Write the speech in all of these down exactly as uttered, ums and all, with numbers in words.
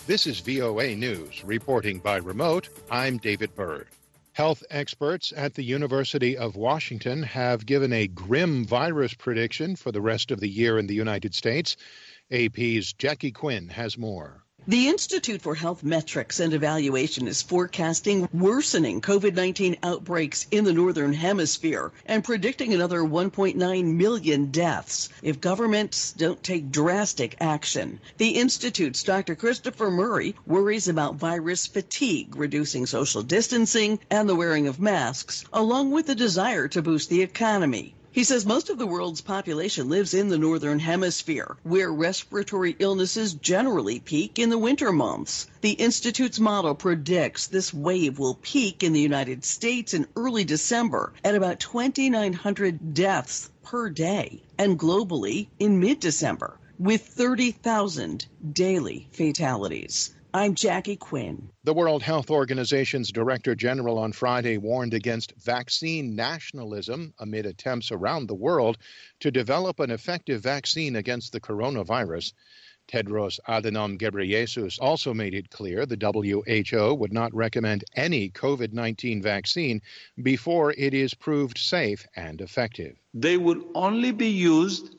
This is V O A News. Reporting by remote, I'm David Byrd. Health experts at the University of Washington have given a grim virus prediction for the rest of the year in the United States. A P's Jackie Quinn has more. The Institute for Health Metrics and Evaluation is forecasting worsening COVID nineteen outbreaks in the Northern Hemisphere and predicting another one point nine million deaths if governments don't take drastic action. The Institute's Doctor Christopher Murray worries about virus fatigue, reducing social distancing and the wearing of masks, along with the desire to boost the economy. He says most of the world's population lives in the Northern Hemisphere, where respiratory illnesses generally peak in the winter months. The Institute's model predicts this wave will peak in the United States in early December at about twenty-nine hundred deaths per day, and globally in mid-December, with thirty thousand daily fatalities. I'm Jackie Quinn. The World Health Organization's Director General on Friday warned against vaccine nationalism amid attempts around the world to develop an effective vaccine against the coronavirus. Tedros Adhanom Ghebreyesus also made it clear the W H O would not recommend any COVID nineteen vaccine before it is proved safe and effective. They would only be used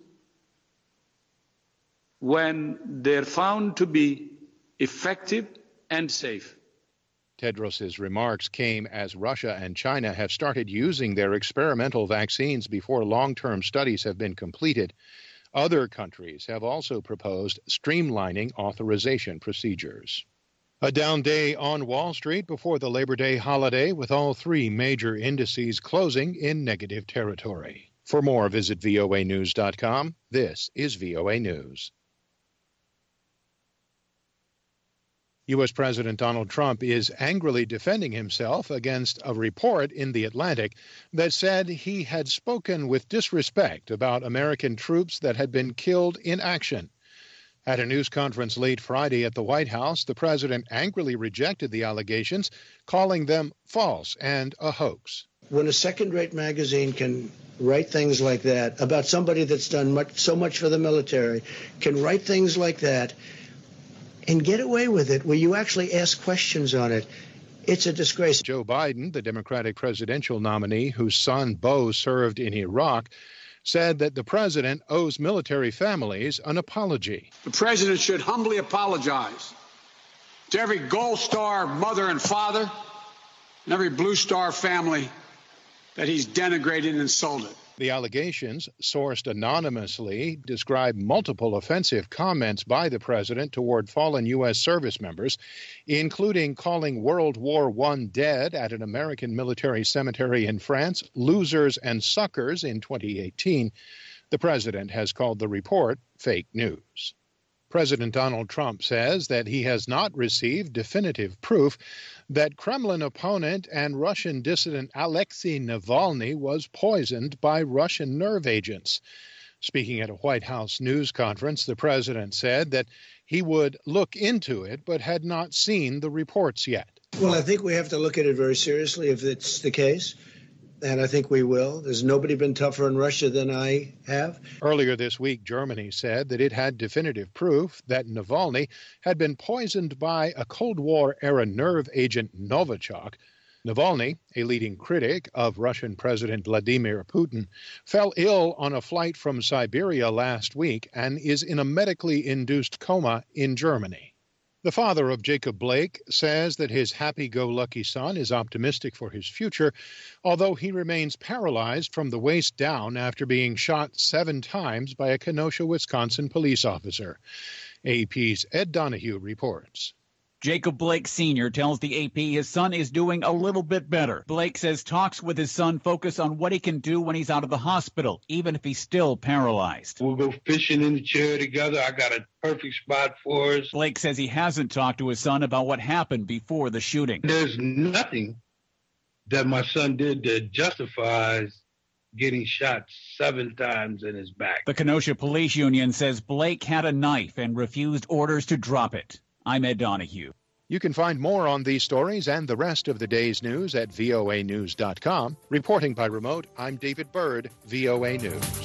when they're found to be effective and safe. Tedros's remarks came as Russia and China have started using their experimental vaccines before long-term studies have been completed. Other countries have also proposed streamlining authorization procedures. A down day on Wall Street before the Labor Day holiday, with all three major indices closing in negative territory. For more, visit V O A news dot com. This is V O A News. U S. President Donald Trump is angrily defending himself against a report in The Atlantic that said he had spoken with disrespect about American troops that had been killed in action. At a news conference late Friday at the White House, the president angrily rejected the allegations, calling them false and a hoax. When a second-rate magazine can write things like that about somebody that's done much, so much for the military, can write things like that, and get away with it, where you actually ask questions on it, it's a disgrace. Joe Biden, the Democratic presidential nominee whose son Beau served in Iraq, said that the president owes military families an apology. The president should humbly apologize to every Gold Star mother and father and every Blue Star family that he's denigrated and insulted. The allegations, sourced anonymously, describe multiple offensive comments by the president toward fallen U S service members, including calling World War One dead at an American military cemetery in France losers and suckers in twenty eighteen. The president has called the report fake news. President Donald Trump says that he has not received definitive proof that Kremlin opponent and Russian dissident Alexei Navalny was poisoned by Russian nerve agents. Speaking at a White House news conference, the president said that he would look into it but had not seen the reports yet. Well, I think we have to look at it very seriously if it's the case. And I think we will. There's nobody been tougher on Russia than I have. Earlier this week, Germany said that it had definitive proof that Navalny had been poisoned by a Cold War-era nerve agent Novichok. Navalny, a leading critic of Russian President Vladimir Putin, fell ill on a flight from Siberia last week and is in a medically induced coma in Germany. The father of Jacob Blake says that his happy-go-lucky son is optimistic for his future, although he remains paralyzed from the waist down after being shot seven times by a Kenosha, Wisconsin police officer. A P's Ed Donahue reports. Jacob Blake Senior tells the A P his son is doing a little bit better. Blake says talks with his son focus on what he can do when he's out of the hospital, even if he's still paralyzed. We'll go fishing in the chair together. I got a perfect spot for us. Blake says he hasn't talked to his son about what happened before the shooting. There's nothing that my son did that justifies getting shot seven times in his back. The Kenosha Police Union says Blake had a knife and refused orders to drop it. I'm Ed Donahue. You can find more on these stories and the rest of the day's news at V O A news dot com. Reporting by remote, I'm David Byrd, V O A News.